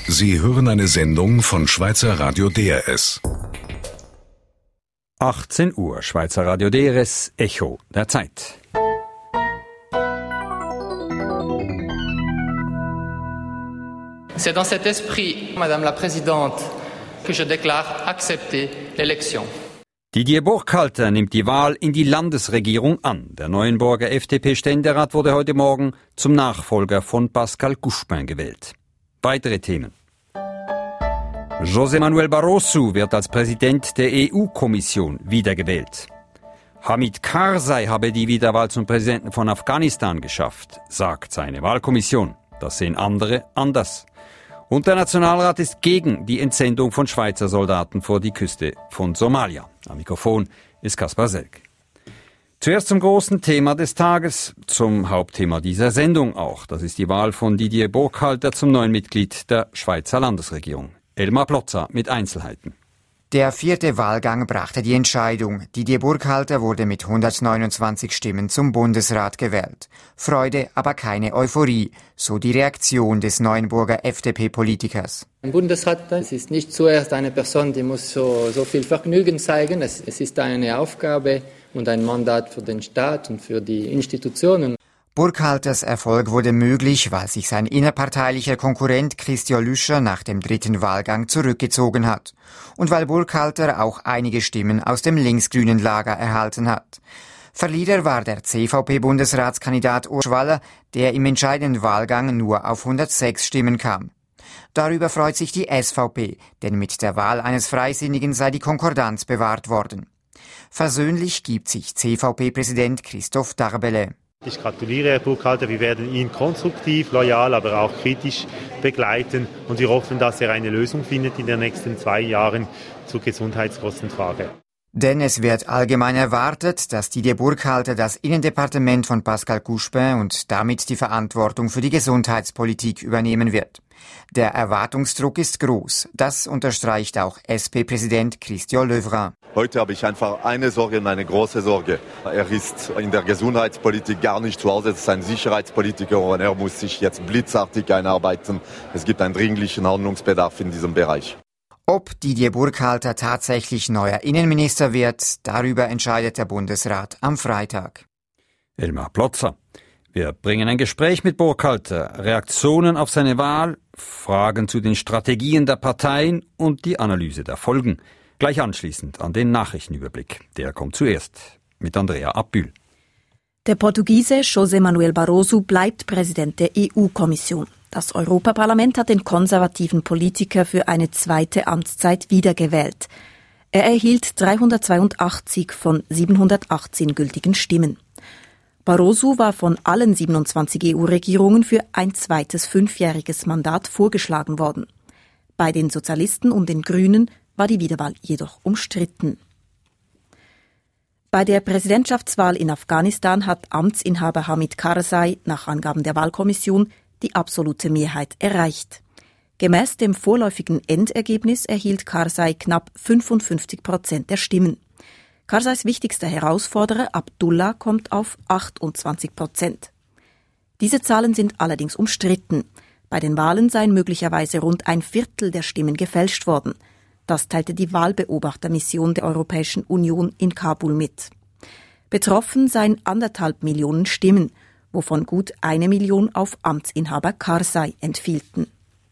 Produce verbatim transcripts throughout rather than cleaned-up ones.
Sie hören eine Sendung von Schweizer Radio D R S. achtzehn Uhr, Schweizer Radio D R S, Echo der Zeit. C'est dans cet esprit, Madame la Présidente, que je déclare accepter l'élection. Didier Burkhalter nimmt die Wahl in die Landesregierung an. Der Neuenburger F D P-Ständerat wurde heute Morgen zum Nachfolger von Pascal Couchepin gewählt. Weitere Themen. José Manuel Barroso wird als Präsident der E U-Kommission wiedergewählt. Hamid Karzai habe die Wiederwahl zum Präsidenten von Afghanistan geschafft, sagt seine Wahlkommission. Das sehen andere anders. Und der Nationalrat ist gegen die Entsendung von Schweizer Soldaten vor die Küste von Somalia. Am Mikrofon ist Kaspar Selk. Zuerst zum großen Thema des Tages, zum Hauptthema dieser Sendung auch. Das ist die Wahl von Didier Burkhalter zum neuen Mitglied der Schweizer Landesregierung. Elmar Plotzer mit Einzelheiten. Der vierte Wahlgang brachte die Entscheidung. Didier Burkhalter wurde mit hundertneunundzwanzig Stimmen zum Bundesrat gewählt. Freude, aber keine Euphorie, so die Reaktion des Neuenburger F D P-Politikers. Ein Bundesrat, es ist nicht zuerst eine Person, die muss so, so viel Vergnügen zeigen. Es, es ist eine Aufgabe und ein Mandat für den Staat und für die Institutionen. Burkhalters Erfolg wurde möglich, weil sich sein innerparteilicher Konkurrent Christian Lüscher nach dem dritten Wahlgang zurückgezogen hat und weil Burkhalter auch einige Stimmen aus dem linksgrünen Lager erhalten hat. Verlierer war der C V P-Bundesratskandidat Urs Schwaller, der im entscheidenden Wahlgang nur auf hundertsechs Stimmen kam. Darüber freut sich die S V P, denn mit der Wahl eines Freisinnigen sei die Konkordanz bewahrt worden. Versöhnlich gibt sich C V P-Präsident Christoph Darbele. Ich gratuliere Herr Burkhalter, wir werden ihn konstruktiv, loyal, aber auch kritisch begleiten und wir hoffen, dass er eine Lösung findet in den nächsten zwei Jahren zur Gesundheitskostenfrage. Denn es wird allgemein erwartet, dass Didier Burkhalter das Innendepartement von Pascal Couchepin und damit die Verantwortung für die Gesundheitspolitik übernehmen wird. Der Erwartungsdruck ist groß. Das unterstreicht auch S P-Präsident Christian Leuvrin. Heute habe ich einfach eine Sorge und eine große Sorge. Er ist in der Gesundheitspolitik gar nicht zu Hause. Er ist ein Sicherheitspolitiker und er muss sich jetzt blitzartig einarbeiten. Es gibt einen dringlichen Handlungsbedarf in diesem Bereich. Ob Didier Burkhalter tatsächlich neuer Innenminister wird, darüber entscheidet der Bundesrat am Freitag. Elmar Plotzer. Wir bringen ein Gespräch mit Burkhalter, Reaktionen auf seine Wahl, Fragen zu den Strategien der Parteien und die Analyse der Folgen. Gleich anschließend an den Nachrichtenüberblick. Der kommt zuerst mit Andrea Abbühl. Der Portugiese José Manuel Barroso bleibt Präsident der E U-Kommission. Das Europaparlament hat den konservativen Politiker für eine zweite Amtszeit wiedergewählt. Er erhielt dreihundertzweiundachtzig von siebenhundertachtzehn gültigen Stimmen. Barroso war von allen siebenundzwanzig E U-Regierungen für ein zweites fünfjähriges Mandat vorgeschlagen worden. Bei den Sozialisten und den Grünen war die Wiederwahl jedoch umstritten. Bei der Präsidentschaftswahl in Afghanistan hat Amtsinhaber Hamid Karzai nach Angaben der Wahlkommission die absolute Mehrheit erreicht. Gemäß dem vorläufigen Endergebnis erhielt Karzai knapp fünfundfünfzig Prozent der Stimmen. Karzais wichtigster Herausforderer Abdullah kommt auf achtundzwanzig Prozent. Diese Zahlen sind allerdings umstritten. Bei den Wahlen seien möglicherweise rund ein Viertel der Stimmen gefälscht worden. Das teilte die Wahlbeobachtermission der Europäischen Union in Kabul mit. Betroffen seien anderthalb Millionen Stimmen, wovon gut eine Million auf Amtsinhaber Karzai entfielten.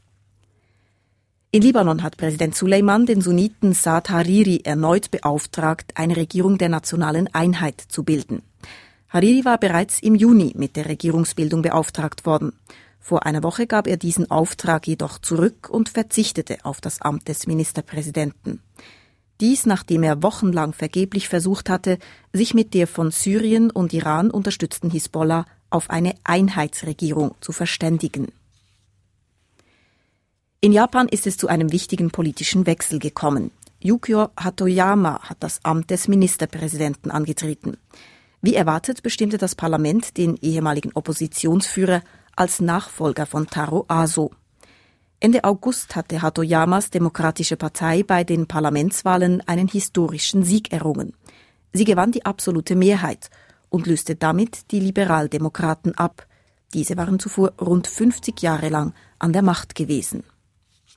In Libanon hat Präsident Suleiman den Sunniten Saad Hariri erneut beauftragt, eine Regierung der nationalen Einheit zu bilden. Hariri war bereits im Juni mit der Regierungsbildung beauftragt worden. Vor einer Woche gab er diesen Auftrag jedoch zurück und verzichtete auf das Amt des Ministerpräsidenten. Dies, nachdem er wochenlang vergeblich versucht hatte, sich mit der von Syrien und Iran unterstützten Hisbollah auf eine Einheitsregierung zu verständigen. In Japan ist es zu einem wichtigen politischen Wechsel gekommen. Yukio Hatoyama hat das Amt des Ministerpräsidenten angetreten. Wie erwartet bestimmte das Parlament den ehemaligen Oppositionsführer als Nachfolger von Taro Aso. Ende August hatte Hatoyamas Demokratische Partei bei den Parlamentswahlen einen historischen Sieg errungen. Sie gewann die absolute Mehrheit und löste damit die Liberaldemokraten ab. Diese waren zuvor rund fünfzig Jahre lang an der Macht gewesen.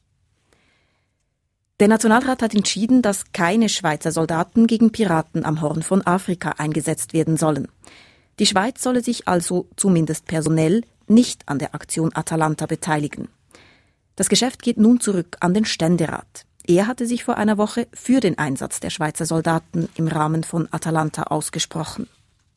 Der Nationalrat hat entschieden, dass keine Schweizer Soldaten gegen Piraten am Horn von Afrika eingesetzt werden sollen. Die Schweiz solle sich also zumindest personell nicht an der Aktion Atalanta beteiligen. Das Geschäft geht nun zurück an den Ständerat. Er hatte sich vor einer Woche für den Einsatz der Schweizer Soldaten im Rahmen von Atalanta ausgesprochen.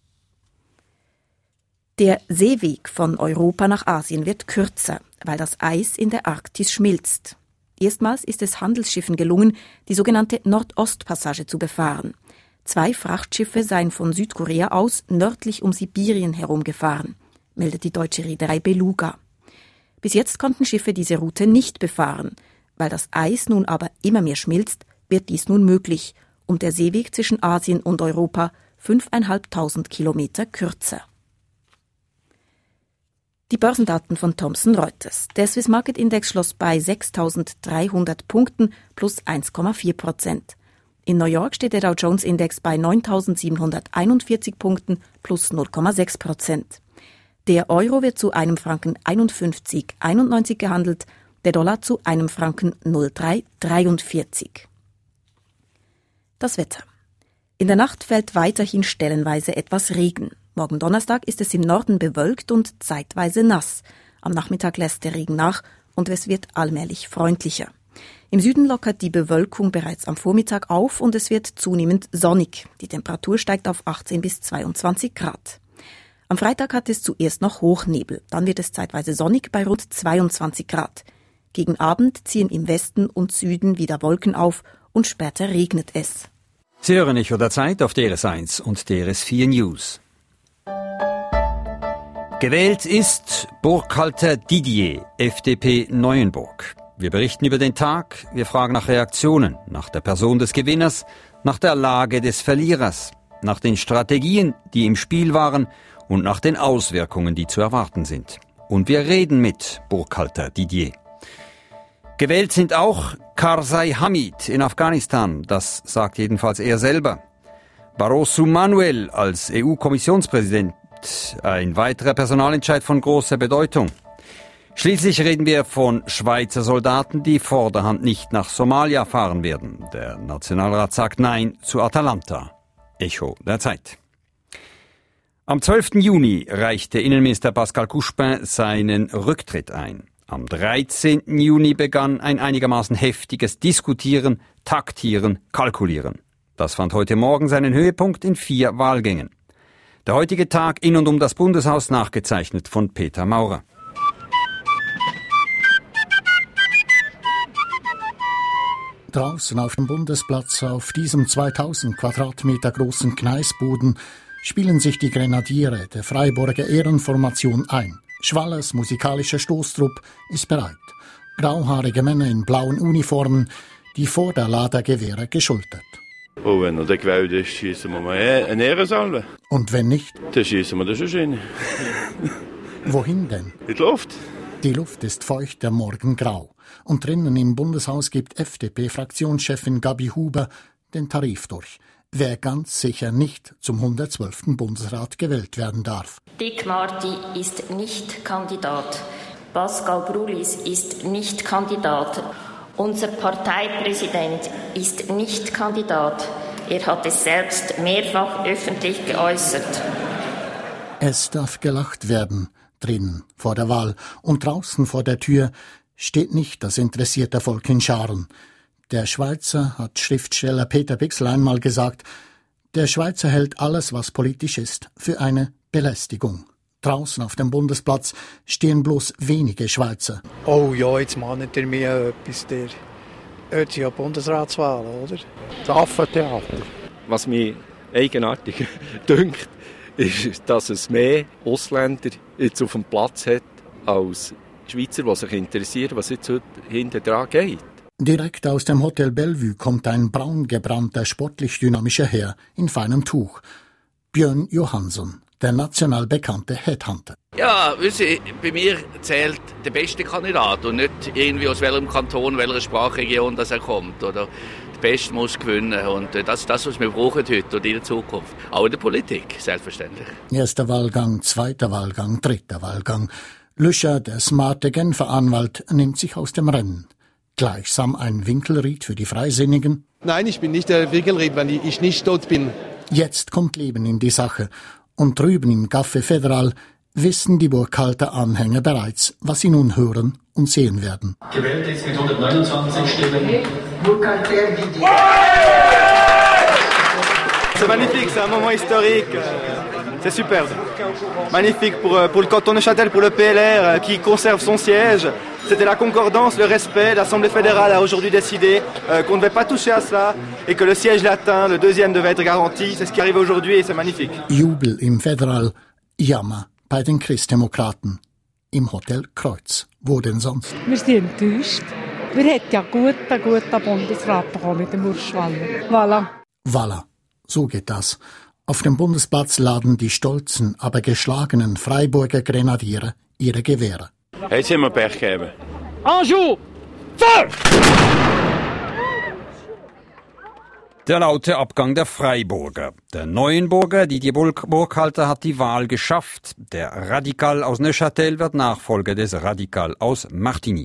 Der Seeweg von Europa nach Asien wird kürzer, weil das Eis in der Arktis schmilzt. Erstmals ist es Handelsschiffen gelungen, die sogenannte Nordostpassage zu befahren. Zwei Frachtschiffe seien von Südkorea aus nördlich um Sibirien herumgefahren, meldet die deutsche Reederei Beluga. Bis jetzt konnten Schiffe diese Route nicht befahren. Weil das Eis nun aber immer mehr schmilzt, wird dies nun möglich und der Seeweg zwischen Asien und Europa fünftausendfünfhundert Kilometer kürzer. Die Börsendaten von Thomson Reuters. Der Swiss Market Index schloss bei sechstausenddreihundert Punkten plus eins Komma vier Prozent. In New York steht der Dow Jones Index bei neuntausendsiebenhunderteinundvierzig Punkten plus null Komma sechs Prozent. Der Euro wird zu einem Franken einundfünfzig Komma einundneunzig gehandelt, der Dollar zu einem Franken null Komma drei dreiundvierzig. Das Wetter. In der Nacht fällt weiterhin stellenweise etwas Regen. Morgen Donnerstag ist es im Norden bewölkt und zeitweise nass. Am Nachmittag lässt der Regen nach und es wird allmählich freundlicher. Im Süden lockert die Bewölkung bereits am Vormittag auf und es wird zunehmend sonnig. Die Temperatur steigt auf achtzehn bis zweiundzwanzig Grad. Am Freitag hat es zuerst noch Hochnebel, dann wird es zeitweise sonnig bei rund zweiundzwanzig Grad. Gegen Abend ziehen im Westen und Süden wieder Wolken auf und später regnet es. Sie hören Echo der Zeit auf D R S eins und D R S vier News. Gewählt ist Burkhalter Didier, F D P Neuenburg. Wir berichten über den Tag, wir fragen nach Reaktionen, nach der Person des Gewinners, nach der Lage des Verlierers, nach den Strategien, die im Spiel waren und nach den Auswirkungen, die zu erwarten sind. Und wir reden mit Burkhalter Didier. Gewählt sind auch Karzai Hamid in Afghanistan, das sagt jedenfalls er selber. Barroso Manuel als E U-Kommissionspräsident, ein weiterer Personalentscheid von großer Bedeutung. Schließlich reden wir von Schweizer Soldaten, die vorderhand nicht nach Somalia fahren werden. Der Nationalrat sagt Nein zu Atalanta. Echo der Zeit. Am zwölften Juni reichte Innenminister Pascal Couchepin seinen Rücktritt ein. Am dreizehnten Juni begann ein einigermaßen heftiges Diskutieren, Taktieren, Kalkulieren. Das fand heute Morgen seinen Höhepunkt in vier Wahlgängen. Der heutige Tag in und um das Bundeshaus nachgezeichnet von Peter Maurer. Draußen auf dem Bundesplatz, auf diesem zweitausend Quadratmeter großen Gneisboden, spielen sich die Grenadiere der Freiburger Ehrenformation ein. Schwallers musikalischer Stoßtrupp ist bereit. Grauhaarige Männer in blauen Uniformen, die Vorderladergewehre geschultert. Oh, wenn er dann gewählt ist, schiessen wir mal eine Ehrensalve. Und wenn nicht? Dann schiessen wir das schon hin. Wohin denn? In die Luft. Die Luft ist feucht, der Morgen grau. Und drinnen im Bundeshaus gibt F D P-Fraktionschefin Gabi Huber den Tarif durch. Wer ganz sicher nicht zum hundertzwölften Bundesrat gewählt werden darf. Dick Marty ist nicht Kandidat. Pascal Brulis ist nicht Kandidat. Unser Parteipräsident ist nicht Kandidat. Er hat es selbst mehrfach öffentlich geäußert. Es darf gelacht werden, drinnen vor der Wahl. Und draußen vor der Tür steht nicht das interessierte Volk in Scharen. Der Schweizer, hat Schriftsteller Peter Bixel einmal gesagt, der Schweizer hält alles, was politisch ist, für eine Belästigung. Draußen auf dem Bundesplatz stehen bloß wenige Schweizer. Oh ja, jetzt mahnt ihr mir etwas, der hört sich ja Bundesratswahl, oder? Das Affentheater. Was mich eigenartig dünkt, ist, dass es mehr Ausländer jetzt auf dem Platz hat, als Schweizer, die sich interessieren, was jetzt heute hinten dran geht. Direkt aus dem Hotel Bellevue kommt ein braun gebrannter, sportlich dynamischer Herr in feinem Tuch. Björn Johansson, der national bekannte Headhunter. Ja, wissen Sie, bei mir zählt der beste Kandidat und nicht irgendwie aus welchem Kanton, welcher Sprachregion das er kommt. Oder der Beste muss gewinnen und das ist das, was wir brauchen heute und in der Zukunft. Auch in der Politik, selbstverständlich. Erster Wahlgang, zweiter Wahlgang, dritter Wahlgang. Lüscher, der smarte Genfer Anwalt, nimmt sich aus dem Rennen. Gleichsam ein Winkelried für die Freisinnigen. Nein, ich bin nicht der Winkelried, wenn ich nicht tot bin. Jetzt kommt Leben in die Sache. Und drüben im Café Federal wissen die Burkhalter Anhänger bereits, was sie nun hören und sehen werden. Gewählt ist mit hundertneunundzwanzig Stimmen. C'est magnifique, c'est un moment historique. C'est superbe. Magnifique pour, pour le canton de Neuchâtel, pour le P L R qui conserve son siège. C'était la concordance, le respect. L'Assemblée fédérale a aujourd'hui décidé euh, qu'on ne devait pas toucher à cela et que le siège latin, le deuxième, devait être garanti. C'est ce qui arrive aujourd'hui et c'est magnifique. Jubel im Federal, Jammer bei den Christdemokraten. Im Hotel Kreuz. Wo denn sonst? Wir sind enttäuscht. Wir hätten ja guten, guten Bundesrat bekommen mit dem Urschwaller. Voilà. Voilà. So geht das. Auf dem Bundesplatz laden die stolzen, aber geschlagenen Freiburger Grenadiere ihre Gewehre. Jetzt haben wir Pech gegeben. Anjou! Feu! Der laute Abgang der Freiburger. Der Neuenburger, Didier Burkhalter, hat die Wahl geschafft. Der Radikal aus Neuchâtel wird Nachfolger des Radikal aus Martigny.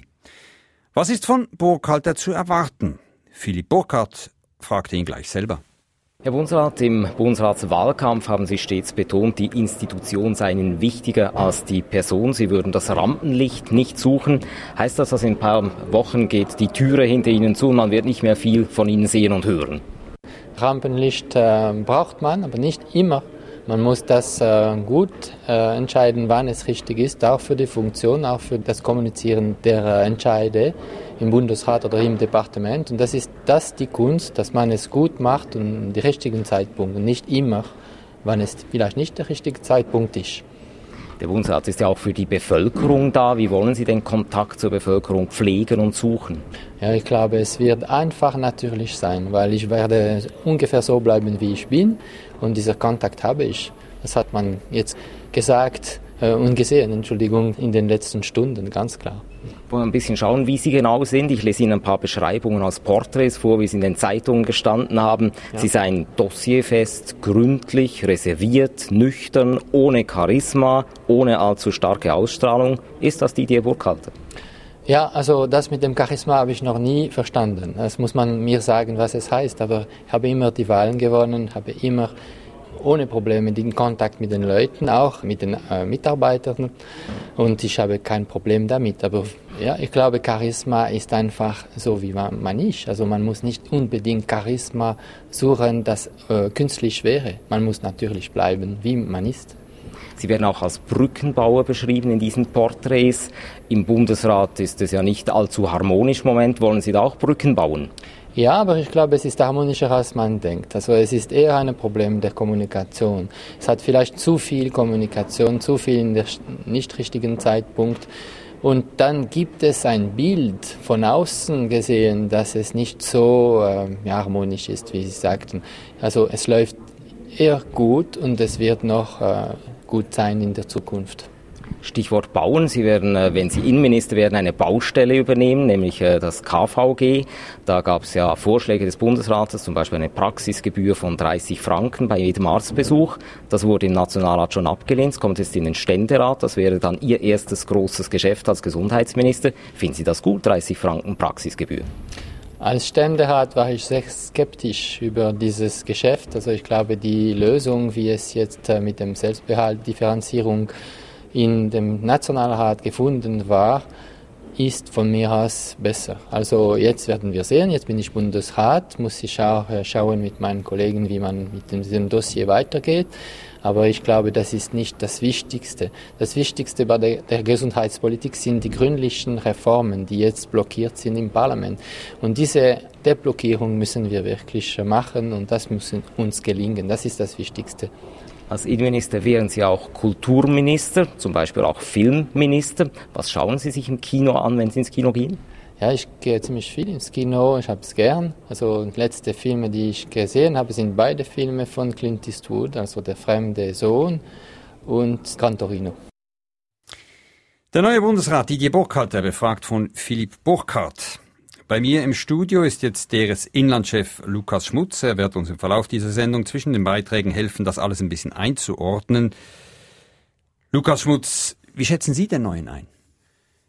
Was ist von Burkhalter zu erwarten? Philipp Burkhardt fragte ihn gleich selber. Herr Bundesrat, im Bundesratswahlkampf haben Sie stets betont, die Institution sei Ihnen wichtiger als die Person. Sie würden das Rampenlicht nicht suchen. Heißt das, dass in ein paar Wochen geht die Türe hinter Ihnen zu und man wird nicht mehr viel von Ihnen sehen und hören? Rampenlicht äh, braucht man, aber nicht immer. Man muss das äh, gut äh, entscheiden, wann es richtig ist, auch für die Funktion, auch für das Kommunizieren der äh, Entscheide im Bundesrat oder im Departement. Und das ist das die Kunst, dass man es gut macht und die richtigen Zeitpunkte, nicht immer, wann es vielleicht nicht der richtige Zeitpunkt ist. Der Bundesrat ist ja auch für die Bevölkerung da. Wie wollen Sie den Kontakt zur Bevölkerung pflegen und suchen? Ja, ich glaube, es wird einfach natürlich sein, weil ich werde ungefähr so bleiben, wie ich bin. Und dieser Kontakt habe ich. Das hat man jetzt gesagt äh, und gesehen, Entschuldigung, in den letzten Stunden, ganz klar. Wollen wir ein bisschen schauen, wie Sie genau sind. Ich lese Ihnen ein paar Beschreibungen aus Porträts vor, wie Sie in den Zeitungen gestanden haben. Ja. Sie seien dossierfest, gründlich, reserviert, nüchtern, ohne Charisma, ohne allzu starke Ausstrahlung. Ist das Didier Burkhalter? Ja, also das mit dem Charisma habe ich noch nie verstanden. Das muss man mir sagen, was es heißt. Aber ich habe immer die Wahlen gewonnen, habe immer ohne Probleme den Kontakt mit den Leuten, auch mit den äh, Mitarbeitern. Und ich habe kein Problem damit. Aber ja, ich glaube, Charisma ist einfach so, wie man, man ist. Also man muss nicht unbedingt Charisma suchen, das äh, künstlich wäre. Man muss natürlich bleiben, wie man ist. Sie werden auch als Brückenbauer beschrieben in diesen Porträts. Im Bundesrat ist es ja nicht allzu harmonisch im Moment. Wollen Sie da auch Brücken bauen? Ja, aber ich glaube, es ist harmonischer, als man denkt. Also es ist eher ein Problem der Kommunikation. Es hat vielleicht zu viel Kommunikation, zu viel in der nicht richtigen Zeitpunkt. Und dann gibt es ein Bild von außen gesehen, dass es nicht so äh, ja, harmonisch ist, wie Sie sagten. Also es läuft eher gut und es wird noch äh, gut sein in der Zukunft. Stichwort Bauen. Sie werden, wenn Sie Innenminister werden, eine Baustelle übernehmen, nämlich das K V G. Da gab es ja Vorschläge des Bundesrates, zum Beispiel eine Praxisgebühr von dreißig Franken bei jedem Arztbesuch. Das wurde im Nationalrat schon abgelehnt. Es kommt jetzt in den Ständerat. Das wäre dann Ihr erstes großes Geschäft als Gesundheitsminister. Finden Sie das gut, dreißig Franken Praxisgebühr? Als Ständerat war ich sehr skeptisch über dieses Geschäft. Also ich glaube, die Lösung, wie es jetzt mit dem Selbstbehalt, Differenzierung in dem Nationalrat gefunden war, ist von mir aus besser. Also jetzt werden wir sehen, jetzt bin ich Bundesrat, muss ich auch schauen mit meinen Kollegen, wie man mit diesem Dossier weitergeht. Aber ich glaube, das ist nicht das Wichtigste. Das Wichtigste bei der, der Gesundheitspolitik sind die gründlichen Reformen, die jetzt blockiert sind im Parlament. Und diese Deblockierung müssen wir wirklich machen und das muss uns gelingen. Das ist das Wichtigste. Als Innenminister wären Sie auch Kulturminister, zum Beispiel auch Filmminister. Was schauen Sie sich im Kino an, wenn Sie ins Kino gehen? Ja, ich gehe ziemlich viel ins Kino, ich habe es gern. Also die letzten Filme, die ich gesehen habe, sind beide Filme von Clint Eastwood, also Der fremde Sohn und Gran Torino. Der neue Bundesrat Didier Burkhalter, befragt von Philipp Burkhardt. Bei mir im Studio ist jetzt deres Inlandchef Lukas Schmutz. Er wird uns im Verlauf dieser Sendung zwischen den Beiträgen helfen, das alles ein bisschen einzuordnen. Lukas Schmutz, wie schätzen Sie den Neuen ein?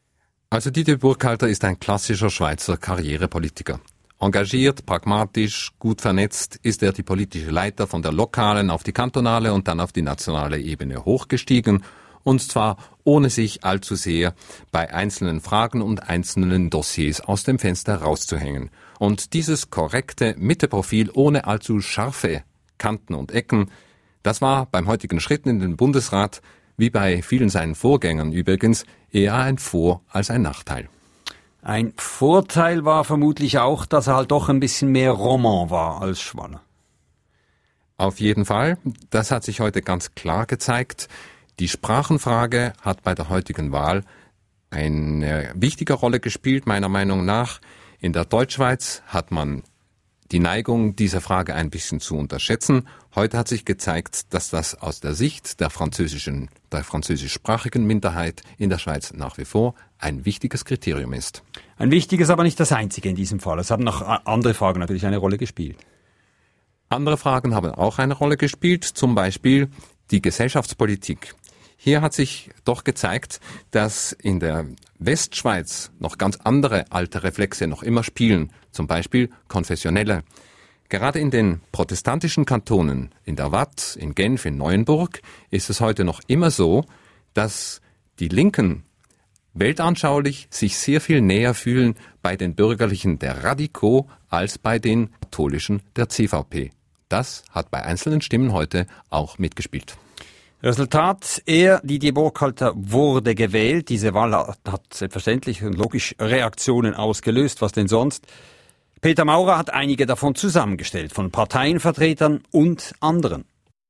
Also Didier Burkhalter ist ein klassischer Schweizer Karrierepolitiker. Engagiert, pragmatisch, gut vernetzt ist er die politische Leiter von der lokalen auf die kantonale und dann auf die nationale Ebene hochgestiegen, und zwar ohne sich allzu sehr bei einzelnen Fragen und einzelnen Dossiers aus dem Fenster rauszuhängen. Und dieses korrekte Mitteprofil ohne allzu scharfe Kanten und Ecken, das war beim heutigen Schritt in den Bundesrat, wie bei vielen seinen Vorgängern übrigens, eher ein Vor- als ein Nachteil. Ein Vorteil war vermutlich auch, dass er halt doch ein bisschen mehr Roman war als Schwaller. Auf jeden Fall, das hat sich heute ganz klar gezeigt. Die Sprachenfrage hat bei der heutigen Wahl eine wichtige Rolle gespielt, meiner Meinung nach. In der Deutschschweiz hat man die Neigung, diese Frage ein bisschen zu unterschätzen. Heute hat sich gezeigt, dass das aus der Sicht der französischen, der französischsprachigen Minderheit in der Schweiz nach wie vor ein wichtiges Kriterium ist. Ein wichtiges, aber nicht das einzige in diesem Fall. Es haben noch andere Fragen natürlich eine Rolle gespielt. Andere Fragen haben auch eine Rolle gespielt, zum Beispiel die Gesellschaftspolitik. Hier hat sich doch gezeigt, dass in der Westschweiz noch ganz andere alte Reflexe noch immer spielen, zum Beispiel konfessionelle. Gerade in den protestantischen Kantonen, in der Waadt, in Genf, in Neuenburg, ist es heute noch immer so, dass die Linken weltanschaulich sich sehr viel näher fühlen bei den Bürgerlichen der Radiko als bei den Katholischen der C V P. Das hat bei einzelnen Stimmen heute auch mitgespielt. Resultat, er, Didier Burkhalter, wurde gewählt. Diese Wahl hat selbstverständlich und logisch Reaktionen ausgelöst. Was denn sonst? Peter Maurer hat einige davon zusammengestellt, von Parteienvertretern und anderen.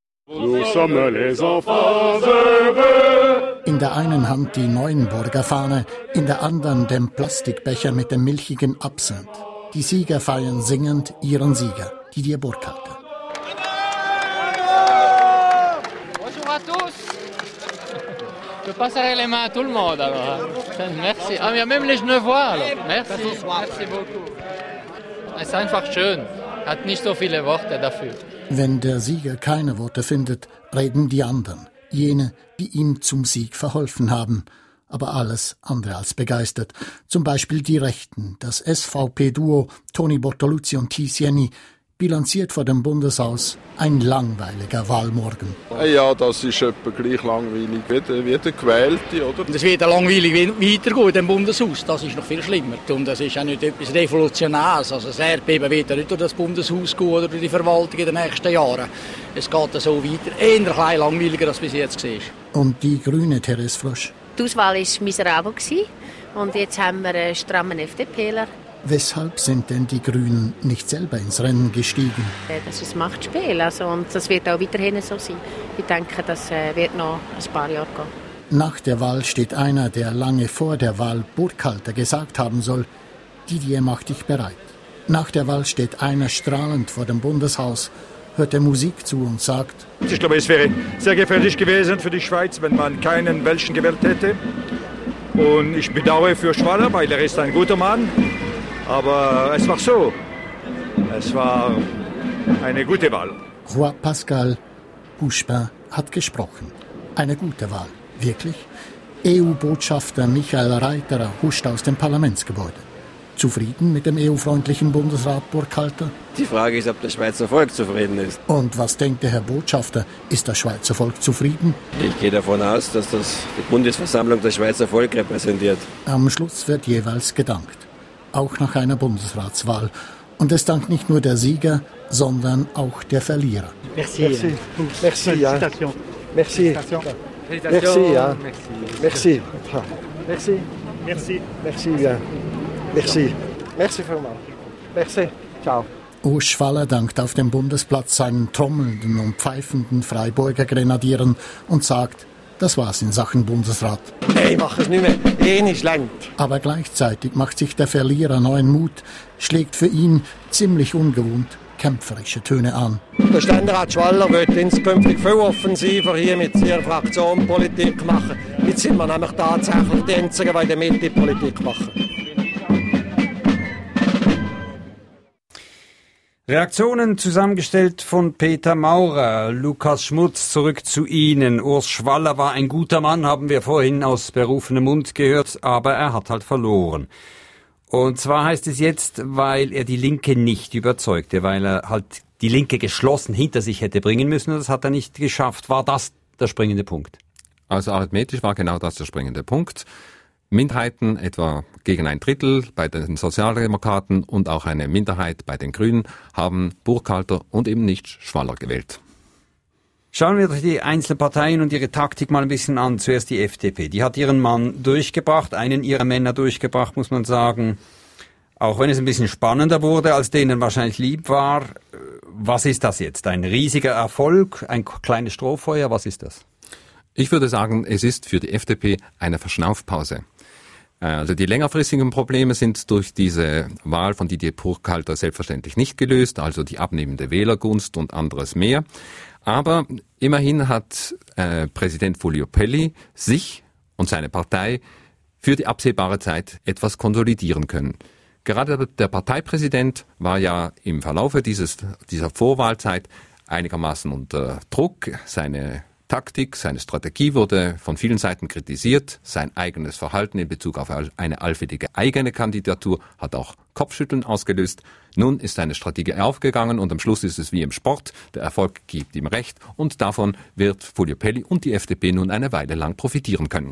In der einen Hand die Neuenburger Fahne, in der anderen den Plastikbecher mit dem milchigen Absinth. Die Sieger feiern singend ihren Sieger, Didier Burkhalter. Je passerai les mains à tout le monde alors. Merci. Ah, il y a même les Genevois alors. Merci. Merci beaucoup. Es ist einfach schön. Hat nicht so viele Worte dafür. Wenn der Sieger keine Worte findet, reden die anderen. Jene, die ihm zum Sieg verholfen haben. Aber alles andere als begeistert. Zum Beispiel die Rechten, das S V P-Duo Toni Bortoluzzi und Thies Jenny, bilanziert vor dem Bundeshaus ein langweiliger Wahlmorgen. Ja, das ist etwa gleich langweilig wie, wie der Gewählte, oder? Es wird langweilig weitergehen im Bundeshaus, das ist noch viel schlimmer. Und das ist auch nicht etwas Revolutionäres. Also das Erdbeben wird ja nicht durch das Bundeshaus gehen oder durch die Verwaltung in den nächsten Jahren. Es geht so weiter, eher ein bisschen langweiliger, als bis jetzt war. Und die grüne Therese Frosch? Die Auswahl war miserabel und jetzt haben wir einen strammen FDPler. Weshalb sind denn die Grünen nicht selber ins Rennen gestiegen? Das ist ein Machtspiel, also, und das wird auch weiterhin so sein. Ich denke, das wird noch ein paar Jahre gehen. Nach der Wahl steht einer, der lange vor der Wahl Burkhalter gesagt haben soll, Didier, mach dich bereit. Nach der Wahl steht einer strahlend vor dem Bundeshaus, hört der Musik zu und sagt: Ich glaube, es wäre sehr gefährlich gewesen für die Schweiz, wenn man keinen Welschen gewählt hätte. Und ich bedauere für Schwaller, weil er ist ein guter Mann. Aber es war so. Es war eine gute Wahl. Juan Pascal Bouchepin hat gesprochen. Eine gute Wahl. Wirklich? E U-Botschafter Michael Reiterer huscht aus dem Parlamentsgebäude. Zufrieden mit dem E U-freundlichen Bundesrat Burkhalter? Die Frage ist, ob das Schweizer Volk zufrieden ist. Und was denkt der Herr Botschafter? Ist das Schweizer Volk zufrieden? Ich gehe davon aus, dass das die Bundesversammlung das Schweizer Volk repräsentiert. Am Schluss wird jeweils gedankt. Auch nach einer Bundesratswahl. Und es dankt nicht nur der Sieger, sondern auch der Verlierer. Merci. Merci. Merci. Ja. Merci. Merci. Ja. Merci. Merci. Merci. Merci. Ja. Merci. Merci vielmals. Merci. Ciao. Urs Schwaller dankt auf dem Bundesplatz seinen trommelnden und pfeifenden Freiburger Grenadieren und sagt: Das war's in Sachen Bundesrat. Hey, mach es nicht mehr. Eh nicht lenkt. Aber gleichzeitig macht sich der Verlierer neuen Mut, schlägt für ihn ziemlich ungewohnt kämpferische Töne an. Der Ständerat Schwaller wird inskünftig viel offensiver hier mit ihrer Fraktion Politik machen. Jetzt sind wir nämlich tatsächlich die Einzigen, die in der Mitte Politik machen. Reaktionen zusammengestellt von Peter Maurer. Lukas Schmutz, zurück zu Ihnen. Urs Schwaller war ein guter Mann, haben wir vorhin aus berufenem Mund gehört, aber er hat halt verloren. Und zwar heißt es jetzt, weil er die Linke nicht überzeugte, weil er halt die Linke geschlossen hinter sich hätte bringen müssen, und das hat er nicht geschafft. War das der springende Punkt? Also arithmetisch war genau das der springende Punkt. Minderheiten, etwa gegen ein Drittel bei den Sozialdemokraten und auch eine Minderheit bei den Grünen, haben Burkhalter und eben nicht Schwaller gewählt. Schauen wir uns die einzelnen Parteien und ihre Taktik mal ein bisschen an. Zuerst die F D P. Die hat ihren Mann durchgebracht, einen ihrer Männer durchgebracht, muss man sagen. Auch wenn es ein bisschen spannender wurde, als denen wahrscheinlich lieb war. Was ist das jetzt? Ein riesiger Erfolg? Ein kleines Strohfeuer? Was ist das? Ich würde sagen, es ist für die F D P eine Verschnaufpause. Also die längerfristigen Probleme sind durch diese Wahl von Didier Burkhalter selbstverständlich nicht gelöst, also die abnehmende Wählergunst und anderes mehr. Aber immerhin hat äh, Präsident Filiopelli sich und seine Partei für die absehbare Zeit etwas konsolidieren können. Gerade der Parteipräsident war ja im Verlaufe dieses, dieser Vorwahlzeit einigermaßen unter Druck. Seine Taktik, seine Strategie wurde von vielen Seiten kritisiert. Sein eigenes Verhalten in Bezug auf eine allfällige eigene Kandidatur hat auch Kopfschütteln ausgelöst. Nun ist seine Strategie aufgegangen und am Schluss ist es wie im Sport. Der Erfolg gibt ihm recht und davon wird Filiopelli und die F D P nun eine Weile lang profitieren können.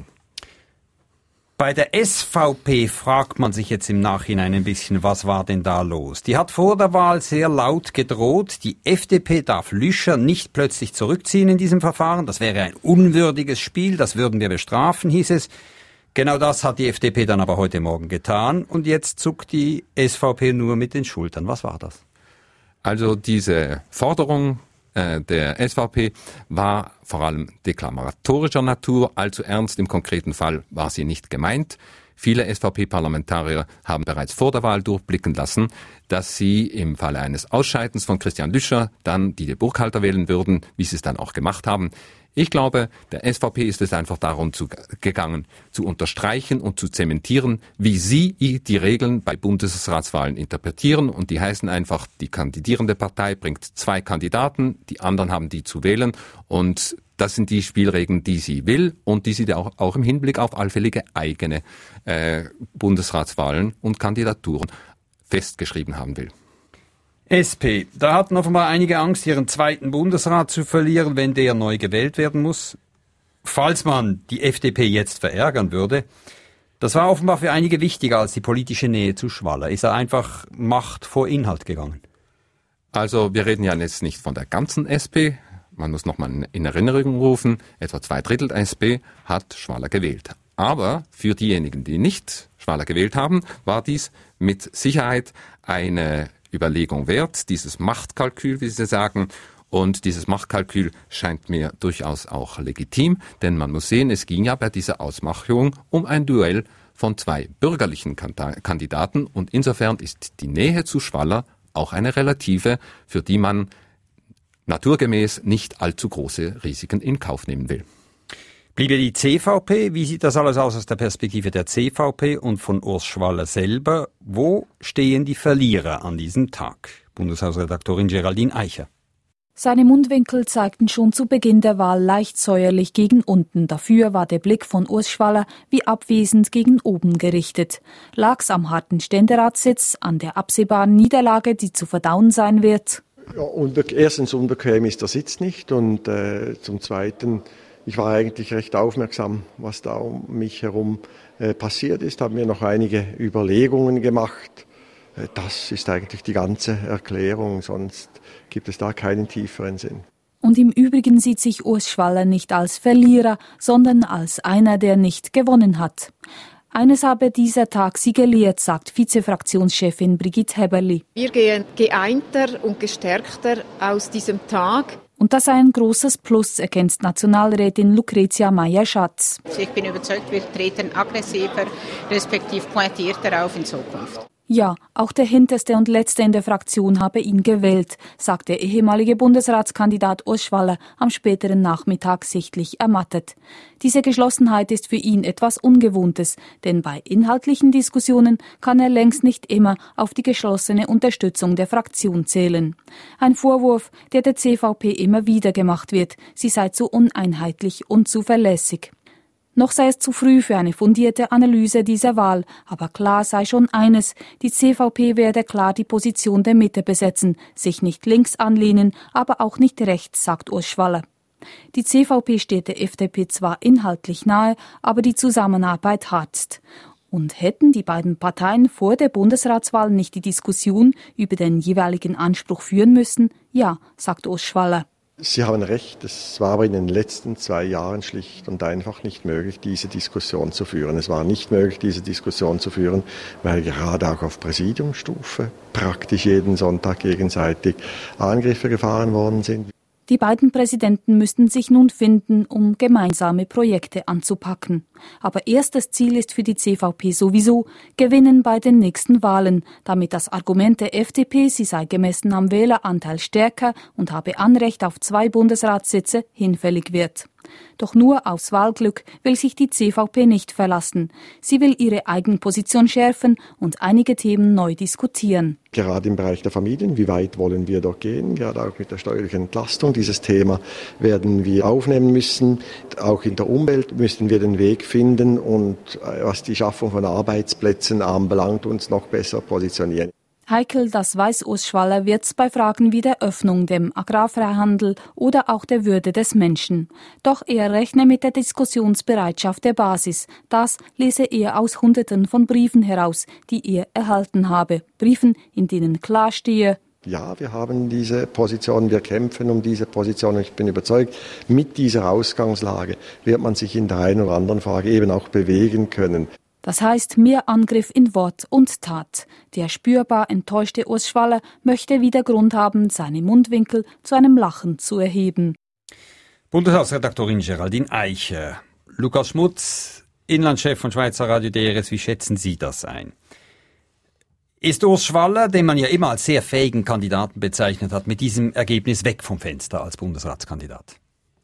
Bei der S V P fragt man sich jetzt im Nachhinein ein bisschen, was war denn da los? Die hat vor der Wahl sehr laut gedroht, die F D P darf Lüscher nicht plötzlich zurückziehen in diesem Verfahren. Das wäre ein unwürdiges Spiel, das würden wir bestrafen, hieß es. Genau das hat die F D P dann aber heute Morgen getan und jetzt zuckt die S V P nur mit den Schultern. Was war das? Also diese Forderung der S V P war vor allem deklamatorischer Natur, allzu ernst im konkreten Fall war sie nicht gemeint. Viele S V P-Parlamentarier haben bereits vor der Wahl durchblicken lassen, dass sie im Falle eines Ausscheidens von Christian Lüscher dann Didier Burkhalter wählen würden, wie sie es dann auch gemacht haben. Ich glaube, der S V P ist es einfach darum zu, gegangen, zu unterstreichen und zu zementieren, wie sie die Regeln bei Bundesratswahlen interpretieren. Und die heißen einfach, die kandidierende Partei bringt zwei Kandidaten, die anderen haben die zu wählen. Und das sind die Spielregeln, die sie will und die sie auch, auch im Hinblick auf allfällige eigene äh, Bundesratswahlen und Kandidaturen festgeschrieben haben will. S P, da hatten offenbar einige Angst, ihren zweiten Bundesrat zu verlieren, wenn der neu gewählt werden muss. Falls man die F D P jetzt verärgern würde, das war offenbar für einige wichtiger als die politische Nähe zu Schwaller. Ist er einfach Macht vor Inhalt gegangen? Also wir reden ja jetzt nicht von der ganzen S P. Man muss nochmal in Erinnerung rufen, etwa zwei Drittel der S P hat Schwaller gewählt. Aber für diejenigen, die nicht Schwaller gewählt haben, war dies mit Sicherheit eine Überlegung wert, dieses Machtkalkül, wie Sie sagen. Und dieses Machtkalkül scheint mir durchaus auch legitim, denn man muss sehen, es ging ja bei dieser Ausmachung um ein Duell von zwei bürgerlichen Kandidaten und insofern ist die Nähe zu Schwaller auch eine relative, für die man naturgemäß nicht allzu große Risiken in Kauf nehmen will. Bliebe die C V P, wie sieht das alles aus aus der Perspektive der C V P und von Urs Schwaller selber? Wo stehen die Verlierer an diesem Tag? Bundeshausredaktorin Geraldine Eicher. Seine Mundwinkel zeigten schon zu Beginn der Wahl leicht säuerlich gegen unten. Dafür war der Blick von Urs Schwaller wie abwesend gegen oben gerichtet. Lag's am harten Ständeratssitz, an der absehbaren Niederlage, die zu verdauen sein wird? Ja, unbe- erstens unbequem ist der Sitz nicht und äh, zum Zweiten, ich war eigentlich recht aufmerksam, was da um mich herum äh, passiert ist, habe mir noch einige Überlegungen gemacht. Äh, das ist eigentlich die ganze Erklärung, sonst gibt es da keinen tieferen Sinn. Und im Übrigen sieht sich Urs Schwaller nicht als Verlierer, sondern als einer, der nicht gewonnen hat. Eines habe dieser Tag sie gelehrt, sagt Vizefraktionschefin Brigitte Heberli. Wir gehen geeinter und gestärkter aus diesem Tag. Und das sei ein großes Plus, erkennt Nationalrätin Lucretia Meyer-Schatz. Ich bin überzeugt, wir treten aggressiver, respektive pointierter auf in Zukunft. Ja, auch der Hinterste und Letzte in der Fraktion habe ihn gewählt, sagt der ehemalige Bundesratskandidat Urs Schwaller am späteren Nachmittag sichtlich ermattet. Diese Geschlossenheit ist für ihn etwas Ungewohntes, denn bei inhaltlichen Diskussionen kann er längst nicht immer auf die geschlossene Unterstützung der Fraktion zählen. Ein Vorwurf, der der C V P immer wieder gemacht wird, sie sei zu uneinheitlich und zuverlässig. Noch sei es zu früh für eine fundierte Analyse dieser Wahl, aber klar sei schon eines, die C V P werde klar die Position der Mitte besetzen, sich nicht links anlehnen, aber auch nicht rechts, sagt Urs Schwaller. Die C V P steht der F D P zwar inhaltlich nahe, aber die Zusammenarbeit harzt. Und hätten die beiden Parteien vor der Bundesratswahl nicht die Diskussion über den jeweiligen Anspruch führen müssen? Ja, sagt Urs Schwaller. Sie haben recht, es war aber in den letzten zwei Jahren schlicht und einfach nicht möglich, diese Diskussion zu führen. Es war nicht möglich, diese Diskussion zu führen, weil gerade auch auf Präsidiumsstufe praktisch jeden Sonntag gegenseitig Angriffe gefahren worden sind. Die beiden Präsidenten müssten sich nun finden, um gemeinsame Projekte anzupacken. Aber erstes Ziel ist für die C V P sowieso Gewinnen bei den nächsten Wahlen, damit das Argument der F D P, sie sei gemessen am Wähleranteil stärker und habe Anrecht auf zwei Bundesratssitze, hinfällig wird. Doch nur aufs Wahlglück will sich die C V P nicht verlassen. Sie will ihre Eigenposition schärfen und einige Themen neu diskutieren. Gerade im Bereich der Familien, wie weit wollen wir dort gehen? Gerade auch mit der steuerlichen Entlastung. Dieses Thema werden wir aufnehmen müssen. Auch in der Umwelt müssen wir den Weg finden und was die Schaffung von Arbeitsplätzen anbelangt, uns noch besser positionieren. Heikel, das weiß Urs Schwaller, wird's bei Fragen wie der Öffnung, dem Agrarfreihandel oder auch der Würde des Menschen. Doch er rechne mit der Diskussionsbereitschaft der Basis. Das lese er aus Hunderten von Briefen heraus, die er erhalten habe. Briefen, in denen klar stehe: Ja, wir haben diese Position, wir kämpfen um diese Position. Ich bin überzeugt, mit dieser Ausgangslage wird man sich in der einen oder anderen Frage eben auch bewegen können. Das heißt mehr Angriff in Wort und Tat. Der spürbar enttäuschte Urs Schwaller möchte wieder Grund haben, seine Mundwinkel zu einem Lachen zu erheben. Bundeshausredaktorin Geraldine Eicher. Lukas Schmutz, Inlandchef von Schweizer Radio D R S, wie schätzen Sie das ein? Ist Urs Schwaller, den man ja immer als sehr fähigen Kandidaten bezeichnet hat, mit diesem Ergebnis weg vom Fenster als Bundesratskandidat?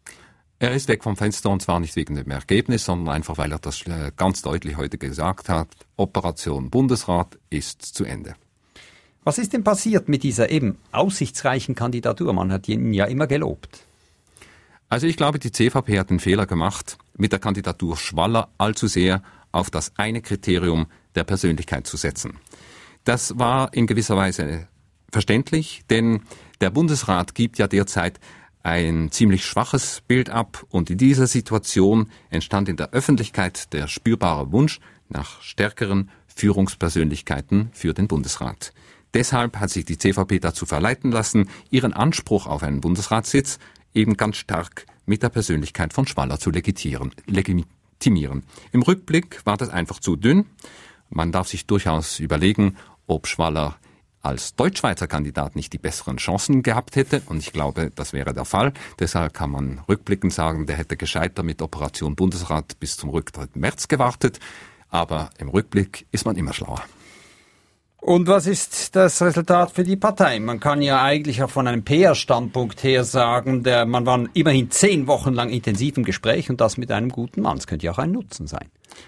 Er ist weg vom Fenster, und zwar nicht wegen dem Ergebnis, sondern einfach, weil er das ganz deutlich heute gesagt hat. Operation Bundesrat ist zu Ende. Was ist denn passiert mit dieser eben aussichtsreichen Kandidatur? Man hat ihn ja immer gelobt. Also ich glaube, die C V P hat den Fehler gemacht, mit der Kandidatur Schwaller allzu sehr auf das eine Kriterium der Persönlichkeit zu setzen. Das war in gewisser Weise verständlich, denn der Bundesrat gibt ja derzeit ein ziemlich schwaches Bild ab, und in dieser Situation entstand in der Öffentlichkeit der spürbare Wunsch nach stärkeren Führungspersönlichkeiten für den Bundesrat. Deshalb hat sich die C V P dazu verleiten lassen, ihren Anspruch auf einen Bundesratssitz eben ganz stark mit der Persönlichkeit von Schwaller zu legitimieren. legitimieren. Im Rückblick war das einfach zu dünn. Man darf sich durchaus überlegen, ob Schwaller als Deutschschweizer Kandidat nicht die besseren Chancen gehabt hätte, und ich glaube, das wäre der Fall. Deshalb kann man rückblickend sagen, der hätte gescheiter mit Operation Bundesrat bis zum Rücktritt März gewartet, aber im Rückblick ist man immer schlauer. Und was ist das Resultat für die Partei? Man kann ja eigentlich auch von einem P R-Standpunkt her sagen, der, man war immerhin zehn Wochen lang intensiv im Gespräch, und das mit einem guten Mann. Das könnte ja auch ein Nutzen sein.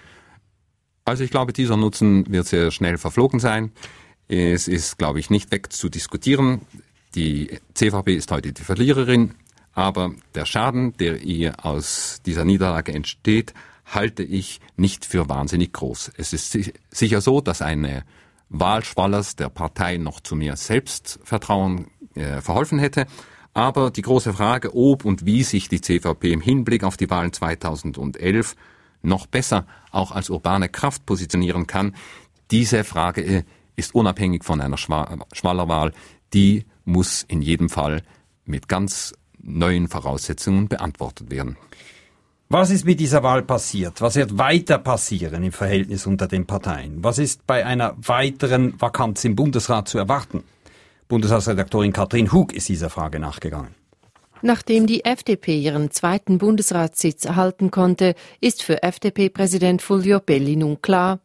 Also ich glaube, dieser Nutzen wird sehr schnell verflogen sein. Es ist, glaube ich, nicht wegzudiskutieren. Die C V P ist heute die Verliererin, aber der Schaden, der ihr aus dieser Niederlage entsteht, halte ich nicht für wahnsinnig groß. Es ist sicher so, dass eine Wahl Schwallers der Partei noch zu mehr Selbstvertrauen äh, verholfen hätte. Aber die große Frage, ob und wie sich die C V P im Hinblick auf die Wahlen zweitausendelf noch besser auch als urbane Kraft positionieren kann, diese Frage äh, ist unabhängig von einer Schwaller-Wahl. Die muss in jedem Fall mit ganz neuen Voraussetzungen beantwortet werden. Was ist mit dieser Wahl passiert? Was wird weiter passieren im Verhältnis unter den Parteien? Was ist bei einer weiteren Vakanz im Bundesrat zu erwarten? Bundeshausredaktorin Katrin Hug ist dieser Frage nachgegangen. Nachdem die F D P ihren zweiten Bundesratssitz erhalten konnte, ist für F D P-Präsident Fulvio Belli nun klar,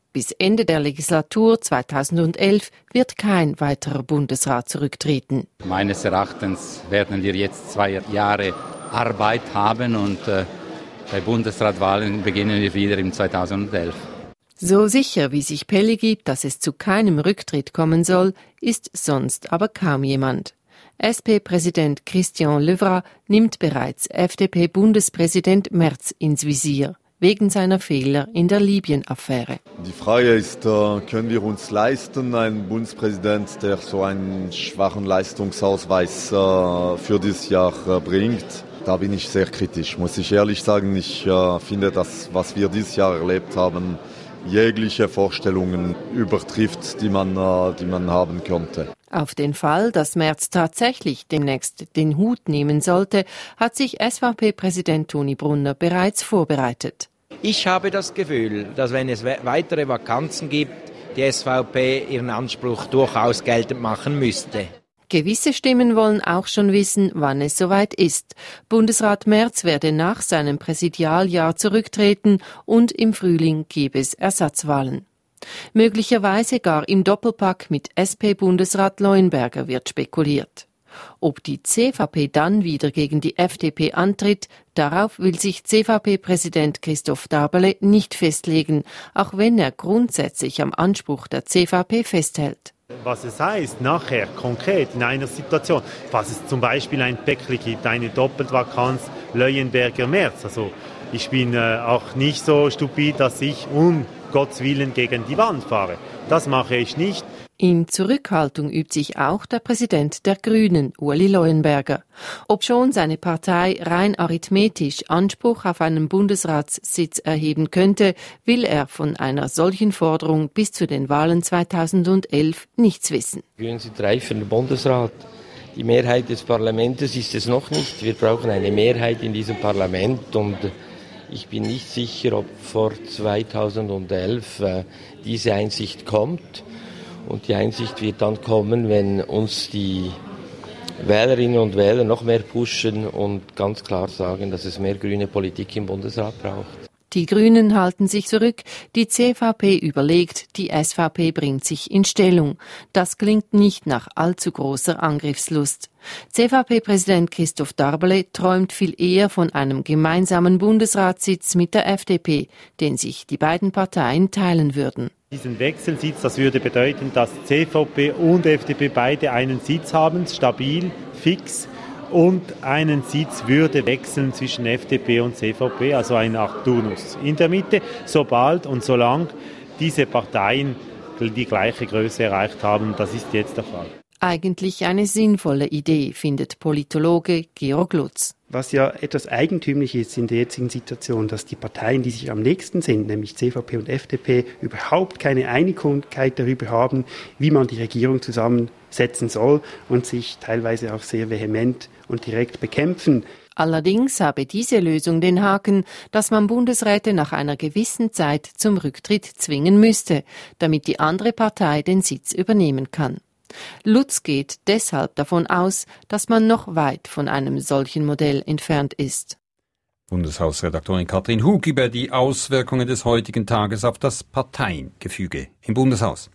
Bis Ende der Legislatur zweitausendelf wird kein weiterer Bundesrat zurücktreten. Meines Erachtens werden wir jetzt zwei Jahre Arbeit haben und äh, bei Bundesratwahlen beginnen wir wieder im zweitausendelf. So sicher, wie sich Pelle gibt, dass es zu keinem Rücktritt kommen soll, ist sonst aber kaum jemand. S P-Präsident Christian Löwra nimmt bereits F D P-Bundespräsident Merz ins Visier, wegen seiner Fehler in der Libyen-Affäre. Die Frage ist, können wir uns leisten, einen Bundespräsident, der so einen schwachen Leistungsausweis für dieses Jahr bringt? Da bin ich sehr kritisch, muss ich ehrlich sagen. Ich finde, dass was wir dieses Jahr erlebt haben, jegliche Vorstellungen übertrifft, die man, die man haben könnte. Auf den Fall, dass Merz tatsächlich demnächst den Hut nehmen sollte, hat sich S V P-Präsident Toni Brunner bereits vorbereitet. Ich habe das Gefühl, dass wenn es weitere Vakanzen gibt, die S V P ihren Anspruch durchaus geltend machen müsste. Gewisse Stimmen wollen auch schon wissen, wann es soweit ist. Bundesrat Merz werde nach seinem Präsidialjahr zurücktreten und im Frühling gebe es Ersatzwahlen. Möglicherweise gar im Doppelpack mit S P-Bundesrat Leuenberger wird spekuliert. Ob die C V P dann wieder gegen die F D P antritt, darauf will sich C V P-Präsident Christoph Darberle nicht festlegen, auch wenn er grundsätzlich am Anspruch der C V P festhält. Was es heißt, nachher konkret in einer Situation, was es zum Beispiel ein Päckchen gibt, eine Doppelvakanz Leuenberger-Merz. Also ich bin äh, auch nicht so stupid, dass ich um Gottes Willen gegen die Wand fahre. Das mache ich nicht. In Zurückhaltung übt sich auch der Präsident der Grünen, Ueli Leuenberger. Obschon seine Partei rein arithmetisch Anspruch auf einen Bundesratssitz erheben könnte, will er von einer solchen Forderung bis zu den Wahlen zweitausendelf nichts wissen. Die Grünen sind reif für den Bundesrat. Die Mehrheit des Parlaments ist es noch nicht. Wir brauchen eine Mehrheit in diesem Parlament und ich bin nicht sicher, ob vor zweitausendelf äh, diese Einsicht kommt. Und die Einsicht wird dann kommen, wenn uns die Wählerinnen und Wähler noch mehr pushen und ganz klar sagen, dass es mehr grüne Politik im Bundesrat braucht. Die Grünen halten sich zurück, die C V P überlegt, die S V P bringt sich in Stellung. Das klingt nicht nach allzu großer Angriffslust. C V P-Präsident Christoph Darberle träumt viel eher von einem gemeinsamen Bundesratssitz mit der F D P, den sich die beiden Parteien teilen würden. Diesen Wechselsitz, das würde bedeuten, dass C V P und F D P beide einen Sitz haben, stabil, fix. Und einen Sitz würde wechseln zwischen F D P und C V P, also ein Art Turnus in der Mitte, sobald und solange diese Parteien die gleiche Größe erreicht haben. Das ist jetzt der Fall. Eigentlich eine sinnvolle Idee, findet Politologe Georg Lutz. Was ja etwas eigentümlich ist in der jetzigen Situation, dass die Parteien, die sich am nächsten sind, nämlich C V P und F D P, überhaupt keine Einigkeit darüber haben, wie man die Regierung zusammensetzen soll und sich teilweise auch sehr vehement und direkt bekämpfen. Allerdings habe diese Lösung den Haken, dass man Bundesräte nach einer gewissen Zeit zum Rücktritt zwingen müsste, damit die andere Partei den Sitz übernehmen kann. Lutz geht deshalb davon aus, dass man noch weit von einem solchen Modell entfernt ist. Bundeshausredaktorin Katrin Hug über die Auswirkungen des heutigen Tages auf das Parteiengefüge im Bundeshaus.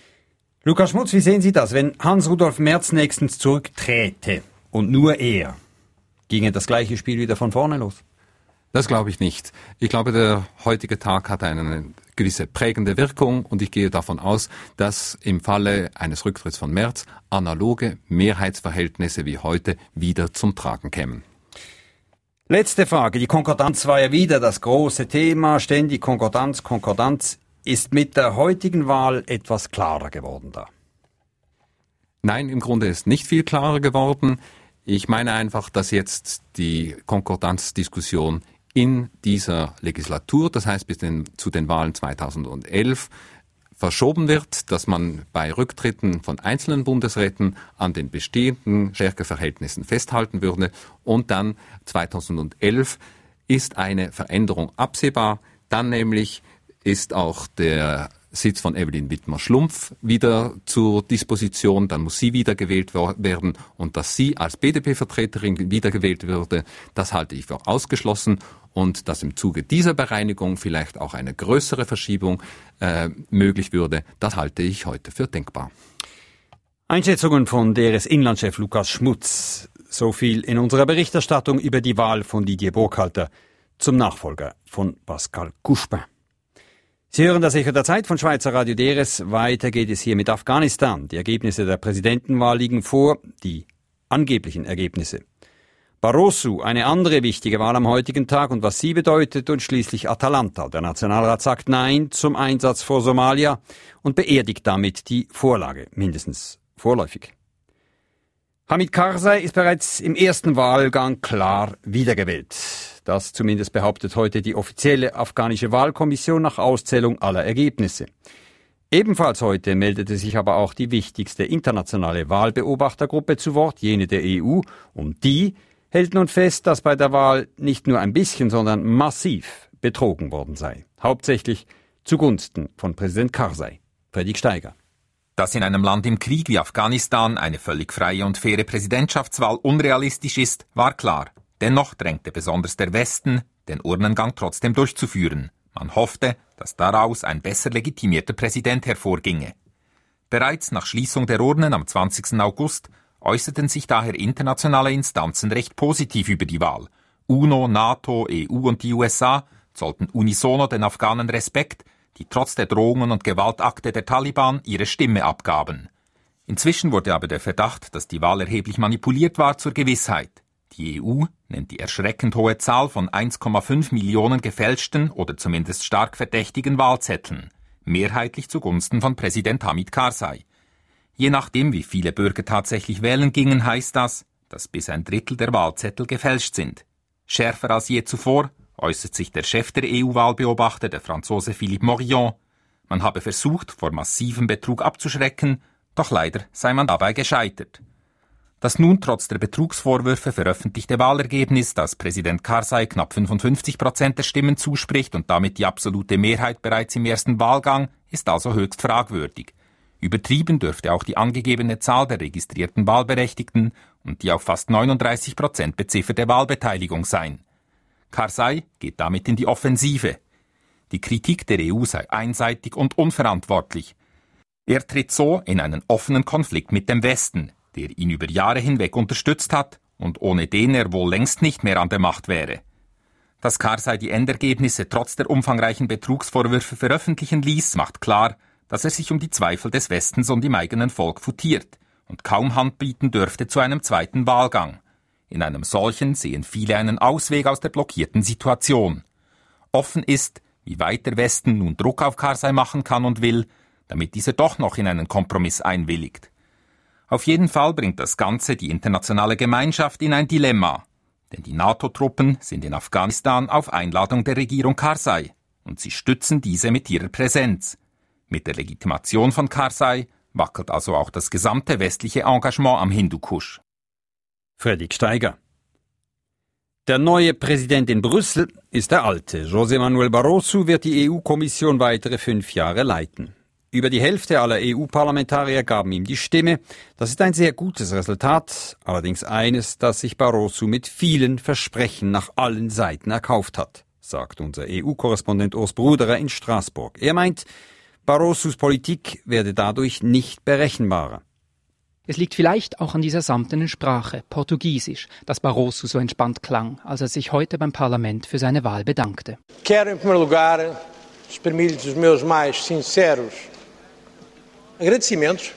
Lukas Schmutz, wie sehen Sie das? Wenn Hans-Rudolf Merz nächstens zurückträte und nur er, ginge das gleiche Spiel wieder von vorne los? Das glaube ich nicht. Ich glaube, der heutige Tag hat eine gewisse prägende Wirkung und ich gehe davon aus, dass im Falle eines Rücktritts von Merz analoge Mehrheitsverhältnisse wie heute wieder zum Tragen kämen. Letzte Frage. Die Konkordanz war ja wieder das große Thema. Ständig Konkordanz, Konkordanz. Ist mit der heutigen Wahl etwas klarer geworden da? Nein, im Grunde ist nicht viel klarer geworden. Ich meine einfach, dass jetzt die Konkordanzdiskussion in dieser Legislatur, das heißt bis den, zu den Wahlen zweitausendelf, verschoben wird, dass man bei Rücktritten von einzelnen Bundesräten an den bestehenden Stärkeverhältnissen festhalten würde und dann zweitausendelf ist eine Veränderung absehbar. Dann nämlich ist auch der Sitz von Evelyn Wittmer-Schlumpf wieder zur Disposition, dann muss sie wiedergewählt werden und dass sie als B D P-Vertreterin wiedergewählt würde, das halte ich für ausgeschlossen und dass im Zuge dieser Bereinigung vielleicht auch eine größere Verschiebung äh, möglich würde, das halte ich heute für denkbar. Einschätzungen von D R S-Inlandchef Lukas Schmutz. So viel in unserer Berichterstattung über die Wahl von Didier Burkhalter zum Nachfolger von Pascal Couchepin. Sie hören das Echo der Zeit von Schweizer Radio D R S. Weiter geht es hier mit Afghanistan. Die Ergebnisse der Präsidentenwahl liegen vor, die angeblichen Ergebnisse. Barroso, eine andere wichtige Wahl am heutigen Tag und was sie bedeutet und schließlich Atalanta. Der Nationalrat sagt Nein zum Einsatz vor Somalia und beerdigt damit die Vorlage, mindestens vorläufig. Hamid Karzai ist bereits im ersten Wahlgang klar wiedergewählt. Das zumindest behauptet heute die offizielle afghanische Wahlkommission nach Auszählung aller Ergebnisse. Ebenfalls heute meldete sich aber auch die wichtigste internationale Wahlbeobachtergruppe zu Wort, jene der E U, und die hält nun fest, dass bei der Wahl nicht nur ein bisschen, sondern massiv betrogen worden sei. Hauptsächlich zugunsten von Präsident Karzai. Fredrik Steiger. Dass in einem Land im Krieg wie Afghanistan eine völlig freie und faire Präsidentschaftswahl unrealistisch ist, war klar. Dennoch drängte besonders der Westen, den Urnengang trotzdem durchzuführen. Man hoffte, dass daraus ein besser legitimierter Präsident hervorginge. Bereits nach Schließung der Urnen am zwanzigsten August äußerten sich daher internationale Instanzen recht positiv über die Wahl. UNO, NATO, E U und die U S A zollten unisono den Afghanen Respekt, die trotz der Drohungen und Gewaltakte der Taliban ihre Stimme abgaben. Inzwischen wurde aber der Verdacht, dass die Wahl erheblich manipuliert war, zur Gewissheit. Die E U nennt die erschreckend hohe Zahl von eins Komma fünf Millionen gefälschten oder zumindest stark verdächtigen Wahlzetteln, mehrheitlich zugunsten von Präsident Hamid Karzai. Je nachdem, wie viele Bürger tatsächlich wählen gingen, heißt das, dass bis ein Drittel der Wahlzettel gefälscht sind. Schärfer als je zuvor äußert sich der Chef der E U-Wahlbeobachter, der Franzose Philippe Morillon. Man habe versucht, vor massivem Betrug abzuschrecken, doch leider sei man dabei gescheitert. Das nun trotz der Betrugsvorwürfe veröffentlichte Wahlergebnis, das Präsident Karzai knapp fünfundfünfzig Prozent der Stimmen zuspricht und damit die absolute Mehrheit bereits im ersten Wahlgang, ist also höchst fragwürdig. Übertrieben dürfte auch die angegebene Zahl der registrierten Wahlberechtigten und die auf fast neununddreißig Prozent bezifferte Wahlbeteiligung sein. Karzai geht damit in die Offensive. Die Kritik der E U sei einseitig und unverantwortlich. Er tritt so in einen offenen Konflikt mit dem Westen, der ihn über Jahre hinweg unterstützt hat und ohne den er wohl längst nicht mehr an der Macht wäre. Dass Karzai die Endergebnisse trotz der umfangreichen Betrugsvorwürfe veröffentlichen ließ, macht klar, dass er sich um die Zweifel des Westens und im eigenen Volk futiert und kaum Hand bieten dürfte zu einem zweiten Wahlgang. In einem solchen sehen viele einen Ausweg aus der blockierten Situation. Offen ist, wie weit der Westen nun Druck auf Karzai machen kann und will, damit dieser doch noch in einen Kompromiss einwilligt. Auf jeden Fall bringt das Ganze die internationale Gemeinschaft in ein Dilemma. Denn die NATO-Truppen sind in Afghanistan auf Einladung der Regierung Karzai und sie stützen diese mit ihrer Präsenz. Mit der Legitimation von Karzai wackelt also auch das gesamte westliche Engagement am Hindukusch. Fredrik Steiger. Der neue Präsident in Brüssel ist der alte. José Manuel Barroso wird die E U-Kommission weitere fünf Jahre leiten. Über die Hälfte aller E U-Parlamentarier gaben ihm die Stimme. Das ist ein sehr gutes Resultat, allerdings eines, das sich Barroso mit vielen Versprechen nach allen Seiten erkauft hat, sagt unser E U-Korrespondent Urs Bruderer in Straßburg. Er meint, Barrosos Politik werde dadurch nicht berechenbarer. Es liegt vielleicht auch an dieser samtenen Sprache, Portugiesisch, dass Barroso so entspannt klang, als er sich heute beim Parlament für seine Wahl bedankte. Quero, em primeiro lugar, exprimir os meus mais sinceros agradecimentos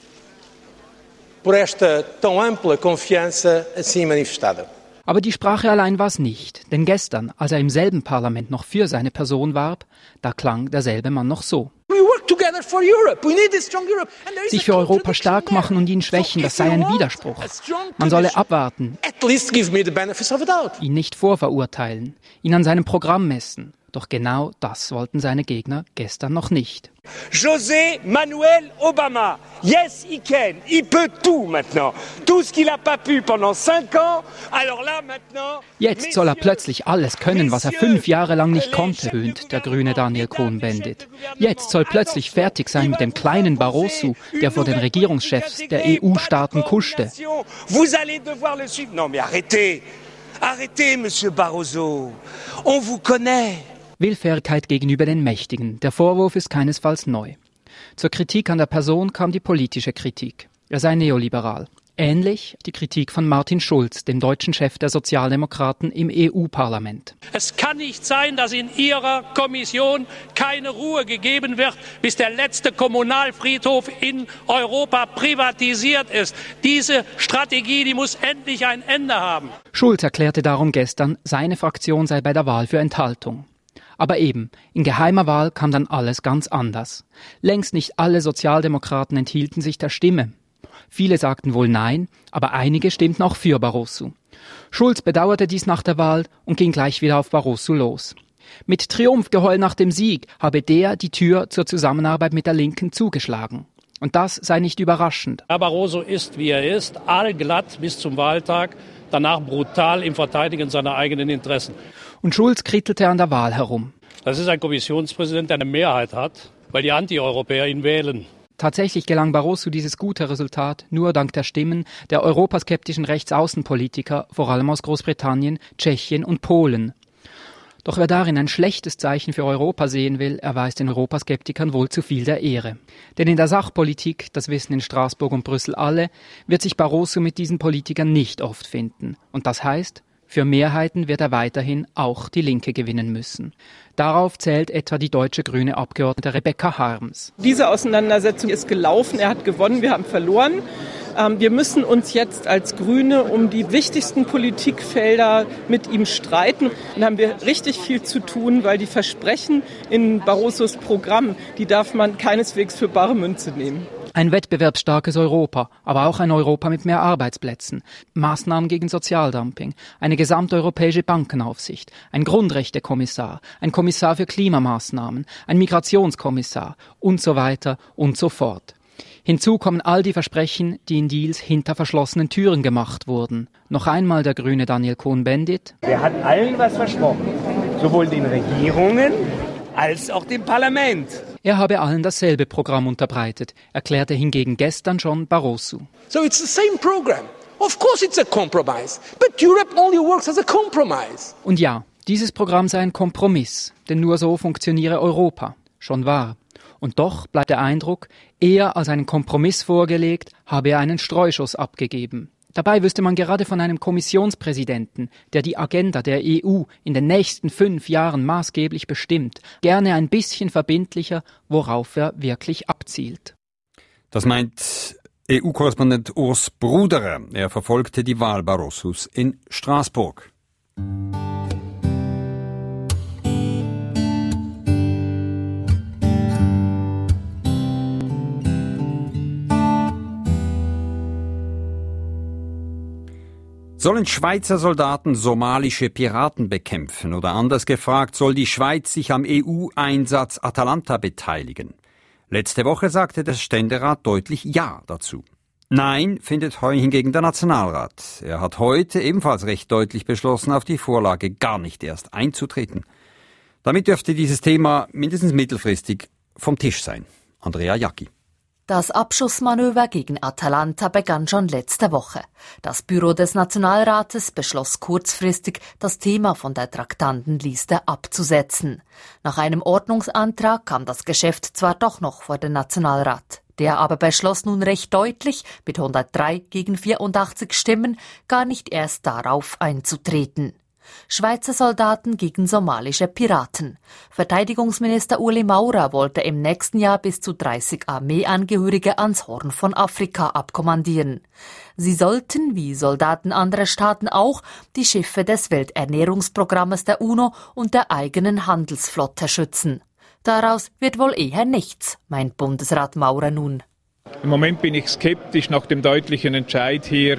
por esta tão ampla confiança assim manifestada. Aber die Sprache allein war es nicht, denn gestern, als er im selben Parlament noch für seine Person warb, da klang derselbe Mann noch so. Sich für Europa stark machen und ihn schwächen, das sei ein Widerspruch. Man solle abwarten, ihn nicht vorverurteilen, ihn an seinem Programm messen. Doch genau das wollten seine Gegner gestern noch nicht. José Manuel Obama, yes, he can, he peut tout maintenant. Tout ce qu'il n'a pas pu pendant cinq ans, alors là maintenant... Jetzt soll er plötzlich alles können, was er fünf Jahre lang nicht konnte, höhnt der grüne Daniel Cohn-Bendit. Jetzt soll plötzlich fertig sein mit dem kleinen Barroso, der vor den Regierungschefs der E U-Staaten kuschte. Vous allez devoir le suivre. Non, mais arrêtez, arrêtez, Monsieur Barroso, on vous connaît. Willfährigkeit gegenüber den Mächtigen. Der Vorwurf ist keinesfalls neu. Zur Kritik an der Person kam die politische Kritik. Er sei neoliberal. Ähnlich die Kritik von Martin Schulz, dem deutschen Chef der Sozialdemokraten im E U-Parlament. Es kann nicht sein, dass in Ihrer Kommission keine Ruhe gegeben wird, bis der letzte Kommunalfriedhof in Europa privatisiert ist. Diese Strategie, die muss endlich ein Ende haben. Schulz erklärte darum gestern, seine Fraktion sei bei der Wahl für Enthaltung. Aber eben, in geheimer Wahl kam dann alles ganz anders. Längst nicht alle Sozialdemokraten enthielten sich der Stimme. Viele sagten wohl Nein, aber einige stimmten auch für Barroso. Schulz bedauerte dies nach der Wahl und ging gleich wieder auf Barroso los. Mit Triumphgeheul nach dem Sieg habe der die Tür zur Zusammenarbeit mit der Linken zugeschlagen. Und das sei nicht überraschend. Herr Barroso ist, wie er ist, allglatt bis zum Wahltag, danach brutal im Verteidigen seiner eigenen Interessen. Und Schulz krittelte an der Wahl herum. Das ist ein Kommissionspräsident, der eine Mehrheit hat, weil die Anti-Europäer ihn wählen. Tatsächlich gelang Barroso dieses gute Resultat nur dank der Stimmen der europaskeptischen Rechtsaußenpolitiker, vor allem aus Großbritannien, Tschechien und Polen. Doch wer darin ein schlechtes Zeichen für Europa sehen will, erweist den Europaskeptikern wohl zu viel der Ehre. Denn in der Sachpolitik, das wissen in Straßburg und Brüssel alle, wird sich Barroso mit diesen Politikern nicht oft finden. Und das heißt, für Mehrheiten wird er weiterhin auch die Linke gewinnen müssen. Darauf zählt etwa die deutsche grüne Abgeordnete Rebecca Harms. Diese Auseinandersetzung ist gelaufen, er hat gewonnen, wir haben verloren. Wir müssen uns jetzt als Grüne um die wichtigsten Politikfelder mit ihm streiten. Dann haben wir richtig viel zu tun, weil die Versprechen in Barrosos Programm, die darf man keineswegs für bare Münze nehmen. Ein wettbewerbsstarkes Europa, aber auch ein Europa mit mehr Arbeitsplätzen, Maßnahmen gegen Sozialdumping, eine gesamteuropäische Bankenaufsicht, ein Grundrechtekommissar, ein Kommissar für Klimamaßnahmen, ein Migrationskommissar und so weiter und so fort. Hinzu kommen all die Versprechen, die in Deals hinter verschlossenen Türen gemacht wurden. Noch einmal der grüne Daniel Cohn-Bendit. Er hat allen was versprochen, sowohl den Regierungen als auch dem Parlament. Er habe allen dasselbe Programm unterbreitet, erklärte hingegen gestern schon Barroso. So it's the same program. Of course it's a compromise, but Europe only works as a compromise. Und ja, dieses Programm sei ein Kompromiss, denn nur so funktioniere Europa. Schon wahr. Und doch bleibt der Eindruck, eher als einen Kompromiss vorgelegt, habe er einen Streuschuss abgegeben. Dabei wüsste man gerade von einem Kommissionspräsidenten, der die Agenda der E U in den nächsten fünf Jahren maßgeblich bestimmt, gerne ein bisschen verbindlicher, worauf er wirklich abzielt. Das meint E U-Korrespondent Urs Bruderer. Er verfolgte die Wahl Barrosos in Straßburg. Sollen Schweizer Soldaten somalische Piraten bekämpfen? Oder anders gefragt, soll die Schweiz sich am E U-Einsatz Atalanta beteiligen? Letzte Woche sagte der Ständerat deutlich Ja dazu. Nein findet hingegen der Nationalrat. Er hat heute ebenfalls recht deutlich beschlossen, auf die Vorlage gar nicht erst einzutreten. Damit dürfte dieses Thema mindestens mittelfristig vom Tisch sein. Andrea Jacki. Das Abschussmanöver gegen Atalanta begann schon letzte Woche. Das Büro des Nationalrates beschloss kurzfristig, das Thema von der Traktandenliste abzusetzen. Nach einem Ordnungsantrag kam das Geschäft zwar doch noch vor den Nationalrat. Der aber beschloss nun recht deutlich, mit hundertdrei gegen vierundachtzig Stimmen, gar nicht erst darauf einzutreten. Schweizer Soldaten gegen somalische Piraten. Verteidigungsminister Ueli Maurer wollte im nächsten Jahr bis zu dreißig Armeeangehörige ans Horn von Afrika abkommandieren. Sie sollten, wie Soldaten anderer Staaten auch, die Schiffe des Welternährungsprogrammes der UNO und der eigenen Handelsflotte schützen. Daraus wird wohl eher nichts, meint Bundesrat Maurer nun. Im Moment bin ich skeptisch nach dem deutlichen Entscheid hier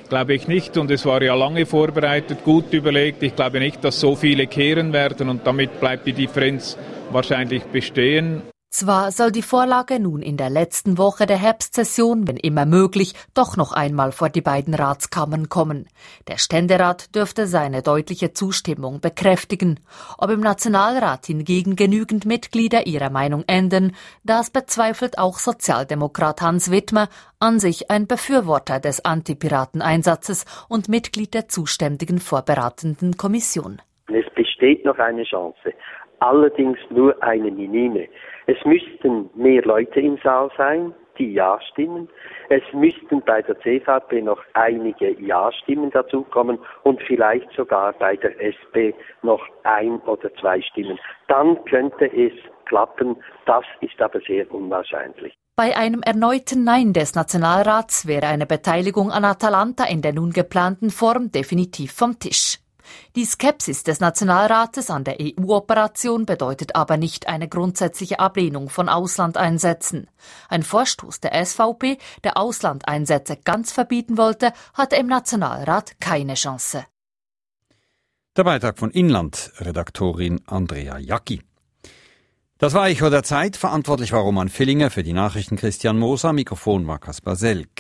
glaube ich nicht. Und es war ja lange vorbereitet, gut überlegt. Ich glaube nicht, dass so viele kehren werden und damit bleibt die Differenz wahrscheinlich bestehen. Zwar soll die Vorlage nun in der letzten Woche der Herbstsession, wenn immer möglich, doch noch einmal vor die beiden Ratskammern kommen. Der Ständerat dürfte seine deutliche Zustimmung bekräftigen. Ob im Nationalrat hingegen genügend Mitglieder ihre Meinung ändern, das bezweifelt auch Sozialdemokrat Hans Wittmer, an sich ein Befürworter des Antipirateneinsatzes und Mitglied der zuständigen vorberatenden Kommission. Es besteht noch eine Chance, allerdings nur eine minime. Es müssten mehr Leute im Saal sein, die Ja stimmen. Es müssten bei der C V P noch einige Ja-Stimmen dazukommen und vielleicht sogar bei der S P noch ein oder zwei Stimmen. Dann könnte es klappen. Das ist aber sehr unwahrscheinlich. Bei einem erneuten Nein des Nationalrats wäre eine Beteiligung an Atalanta in der nun geplanten Form definitiv vom Tisch. Die Skepsis des Nationalrates an der E U-Operation bedeutet aber nicht eine grundsätzliche Ablehnung von Auslandeinsätzen. Ein Vorstoß der S V P, der Auslandeinsätze ganz verbieten wollte, hatte im Nationalrat keine Chance. Der Beitrag von Inland-Redaktorin Andrea Jacki. Das war Echo der Zeit. Verantwortlich war Roman Villinger, für die Nachrichten Christian Moser, Mikrofon war Kaspar Selk.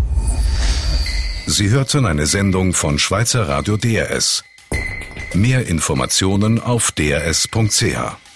Sie hörten eine Sendung von Schweizer Radio D R S. Mehr Informationen auf d r s punkt c h.